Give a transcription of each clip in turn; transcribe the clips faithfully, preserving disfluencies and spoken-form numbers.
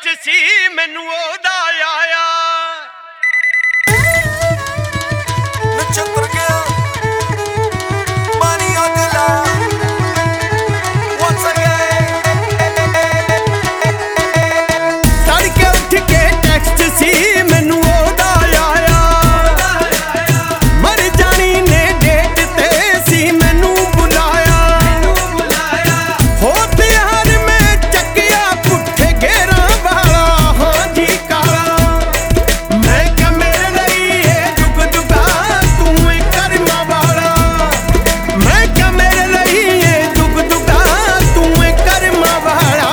text ਸੀ ਮੈਨੂੰ ਉਹਦਾ ਆਇਆ ਨਛੱਤਰ ਗਿਆ ਪਾਣੀ ਅਗਲਾ once again ਤੜਕੇ ਉੱਠ ਕੇ ਟੈਕਸਟ ਸੀ ਮੈਨੂੰ ਉਹਦਾ ਆਇਆ ਮਰ ਜਾਣੀ ਨੇ ਡੇਟ ਤੇ ਸੀ ਮੈਨੂੰ ਬੁਲਾਇਆ ਹੋ ਤਿਆਰ ਮੈਂ ਚੱਕਿਆ ਪੁੱਠੇ ਘੇਰਾਂ ਵਾਲਾ ਹਾਂ ਜੀ ਕਾਲਾ ਮੈਂ ਕਿਹਾ ਮੇਰੇ ਲਈ ਇਹ ਦੁੱਖ ਦੁੱਖਾ ਤੂੰ ਏ ਕਰਮਾਂ ਵਾਲਾ ਮੈਂ ਕਿਹਾ ਮੇਰੇ ਲਈ ਇਹ ਦੁੱਖ ਦੁੱਖਾ ਤੂੰ ਏ ਕਰਮਾਂ ਵਾਲਾ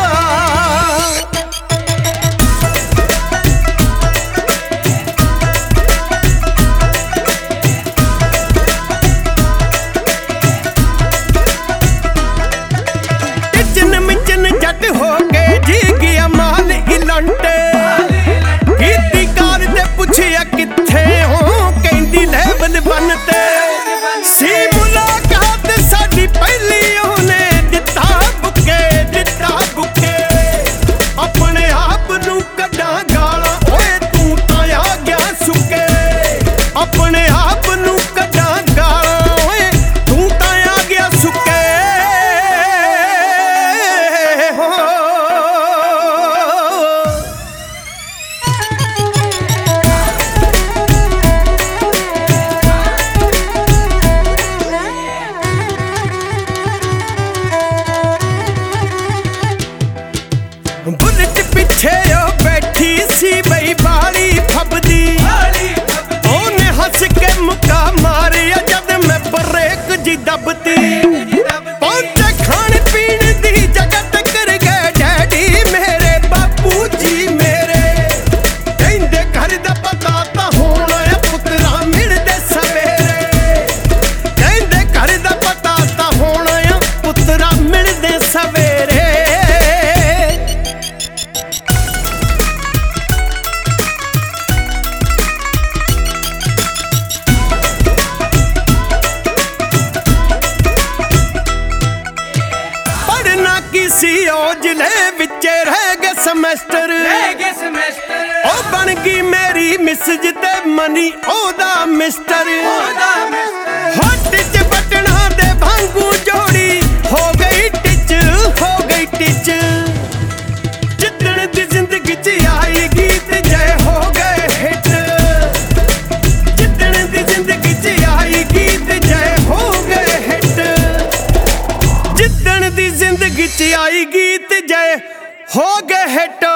ਟਿਚਨ ਮਿਚਨ ਜੱਟ ਹੋ ਕੇ ਜੀ ਗਿਆ ਮਾਲ ਇਲੰਟੇ ਕੀਤੀ ਕਾਰ ਤੇ ਪੁੱਛਿਆ ਕਿੱਥੇ ਹੋ ਕਹਿੰਦੀ ਲੈਵਲ ਵਨ ਤੇ ਸੀ ਮੁਲਾਕਾਤ ਸਾਡੀ ਪਹਿਲੀ ਉਹਨੇ ਦਿੱਤਾ ਬੁੱਕੇ ਦਿੱਤਾ ਬੁੱਕੇ ਆਪਣੇ ਆਪ ਨੂੰ ਕੱਢਾਂ ਗਾਲਾਂ ਓਏ ਤੂੰ ਤਾਂ ਆ ਗਿਆ ਸੁੱਕੇ ਆਪਣੇ ਆਪ ਨੂੰ ਕੱਢਾਂ ਗਾਲਾਂ ਓਏ ਤੂੰ ਤਾਂ ਆ ਗਿਆ ਸੁੱਕੇ ਹੋ ਬੁਲਟ ਪਿੱਛੇ ਉਹ ਬੈਠੀ ਸੀ ਬਈ ਬਾਲੀ ਫੱਬਦੀ ਉਹਨੇ ਹੱਸ ਕੇ ਮੁੱਕਾ ਮਾਰਿਆ ਜਦ ਮੈਂ ਬ੍ਰੇਕ ਜੀ ਦੱਬਤੀ ਪਹੁੰਚੇ ਖਾਣ ਪੀਣ ਦੀ ਜਗ੍ਹਾ ਟੱਕਰ ਗਏ ਡੈਡੀ ਮੇਰੇ ਬਾਪੂ ਜੀ ਮੇਰੇ ਕਹਿੰਦੇ ਘਰ ਦਾ ਪਤਾ ਤਾਂ ਹੋਣਾ ਏ ਪੁੱਤਰਾ ਮਿਲਦੇ ਸਵੇਰੇ ਕਹਿੰਦੇ ਘਰ ਦਾ ਪਤਾ ਤਾਂ ਹੋਣਾ ਏ ਪੁੱਤਰਾ ਮਿਲਦੇ ਸਵੇਰੇ ਪੜਨਾ ਕੀ ਸੀ ਉਹ ਜ਼ਿਲ੍ਹੇ ਵਿੱਚ ਰਹਿ ਗਏ ਸਮੈਸਟਰ ਉਹ ਬਣ ਗਈ ਮੇਰੀ ਮਿਸਜ ਤੇ ਮਨੀ ਉਹਦਾ ਮਿਸਟਰ ਹੱਟ ਚ ਬਟਣਾ ਦੇ ਵਾਂਗੂ ਜੋੜੀ ਹੋ ਗਈ ਟਿਚ ਹੋ ਗਈ ਟਿਚ ਜਿੱਦਣ ਦੀ ਜ਼ਿੰਦਗੀ ਚ ਆਈ ਗੀਤ ਜੈ ਹੋ ਗਏ ਹਿੱਟ ਜਿੱਦਣ ਦੀ ਜ਼ਿੰਦਗੀ ਚ ਆਈ ਗੀਤ ਜੈ ਹੋ ਗਏ ਹਿੱਟ ਜਿੱਦਣ ਦੀ ਜ਼ਿੰਦਗੀ ਚ ਆਈ ਗੀਤ ਜੈ ਹੋ ਗਏ ਹਿੱਟ